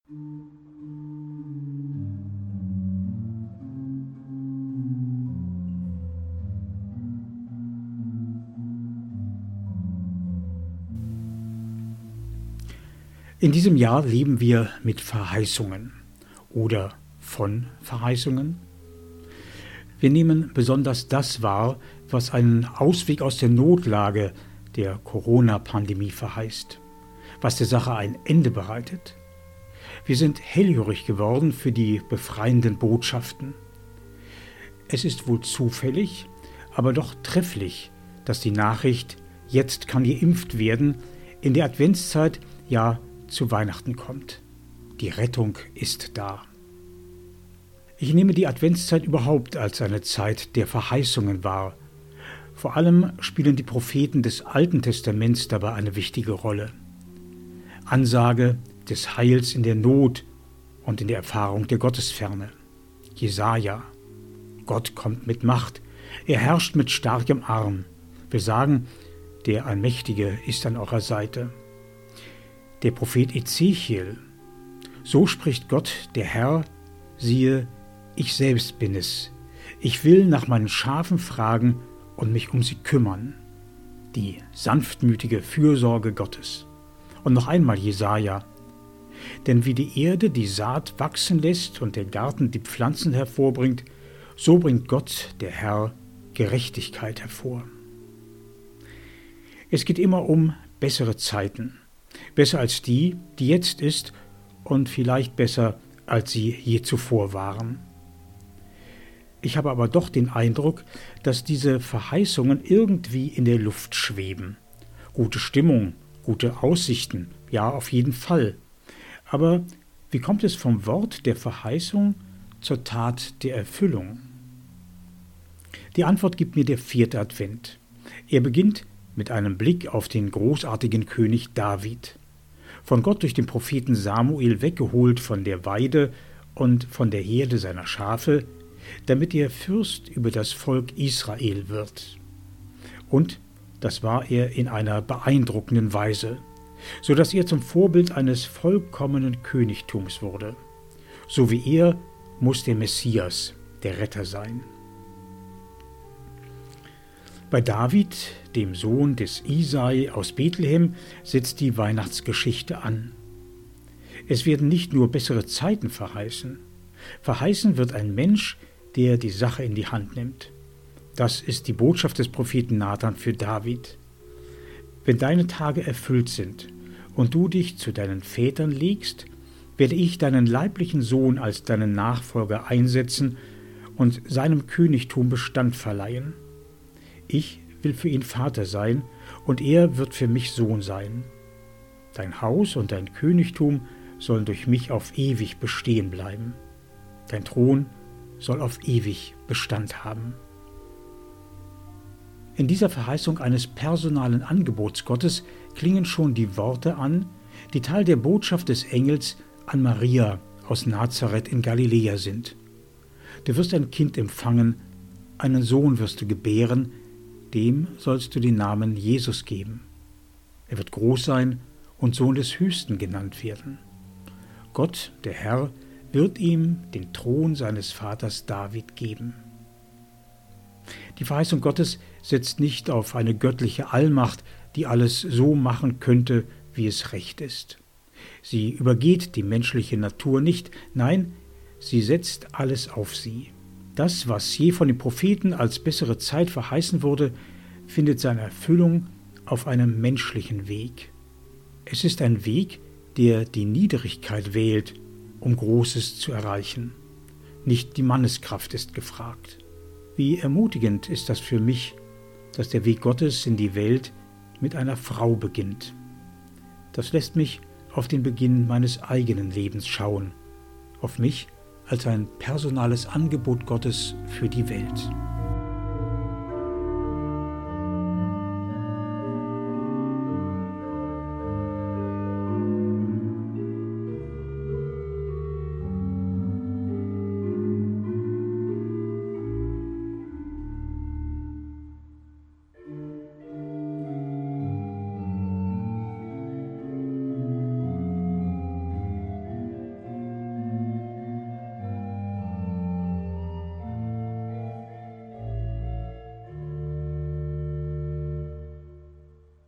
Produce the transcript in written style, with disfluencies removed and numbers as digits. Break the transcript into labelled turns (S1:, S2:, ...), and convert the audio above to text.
S1: In diesem Jahr leben wir mit Verheißungen oder von Verheißungen. Wir nehmen besonders das wahr, was einen Ausweg aus der Notlage der Corona-Pandemie verheißt, was der Sache ein Ende bereitet. Wir sind hellhörig geworden für die befreienden Botschaften. Es ist wohl zufällig, aber doch trefflich, dass die Nachricht „Jetzt kann geimpft werden" in der Adventszeit, ja zu Weihnachten kommt. Die Rettung ist da. Ich nehme die Adventszeit überhaupt als eine Zeit der Verheißungen wahr. Vor allem spielen die Propheten des Alten Testaments dabei eine wichtige Rolle. Ansage des Heils in der Not und in der Erfahrung der Gottesferne. Jesaja: Gott kommt mit Macht, er herrscht mit starkem Arm. Wir sagen, der Allmächtige ist an eurer Seite. Der Prophet Ezechiel: So spricht Gott, der Herr, siehe, ich selbst bin es. Ich will nach meinen Schafen fragen und mich um sie kümmern. Die sanftmütige Fürsorge Gottes. Und noch einmal Jesaja: Denn wie die Erde die Saat wachsen lässt und der Garten die Pflanzen hervorbringt, so bringt Gott, der Herr, Gerechtigkeit hervor. Es geht immer um bessere Zeiten. Besser als die jetzt ist und vielleicht besser, als sie je zuvor waren. Ich habe aber doch den Eindruck, dass diese Verheißungen irgendwie in der Luft schweben. Gute Stimmung, gute Aussichten, ja, auf jeden Fall. Aber wie kommt es vom Wort der Verheißung zur Tat der Erfüllung? Die Antwort gibt mir der 4. Advent. Er beginnt mit einem Blick auf den großartigen König David. Von Gott durch den Propheten Samuel weggeholt von der Weide und von der Herde seiner Schafe, damit er Fürst über das Volk Israel wird. Und das war er in einer beeindruckenden Weise, so dass er zum Vorbild eines vollkommenen Königtums wurde. So wie er muss der Messias, der Retter sein. Bei David, dem Sohn des Isai aus Bethlehem, setzt die Weihnachtsgeschichte an. Es werden nicht nur bessere Zeiten verheißen. Verheißen wird ein Mensch, der die Sache in die Hand nimmt. Das ist die Botschaft des Propheten Nathan für David. Wenn deine Tage erfüllt sind und du dich zu deinen Vätern legst, werde ich deinen leiblichen Sohn als deinen Nachfolger einsetzen und seinem Königtum Bestand verleihen. Ich will für ihn Vater sein, und er wird für mich Sohn sein. Dein Haus und dein Königtum sollen durch mich auf ewig bestehen bleiben. Dein Thron soll auf ewig Bestand haben. In dieser Verheißung eines personalen Angebots Gottes klingen schon die Worte an, die Teil der Botschaft des Engels an Maria aus Nazareth in Galiläa sind. Du wirst ein Kind empfangen, einen Sohn wirst du gebären, dem sollst du den Namen Jesus geben. Er wird groß sein und Sohn des Höchsten genannt werden. Gott, der Herr, wird ihm den Thron seines Vaters David geben. Die Verheißung Gottes setzt nicht auf eine göttliche Allmacht, die alles so machen könnte, wie es recht ist. Sie übergeht die menschliche Natur nicht, nein, sie setzt alles auf sie. Das, was je von den Propheten als bessere Zeit verheißen wurde, findet seine Erfüllung auf einem menschlichen Weg. Es ist ein Weg, der die Niedrigkeit wählt, um Großes zu erreichen. Nicht die Manneskraft ist gefragt. Wie ermutigend ist das für mich, dass der Weg Gottes in die Welt mit einer Frau beginnt. Das lässt mich auf den Beginn meines eigenen Lebens schauen, auf mich als ein personales Angebot Gottes für die Welt.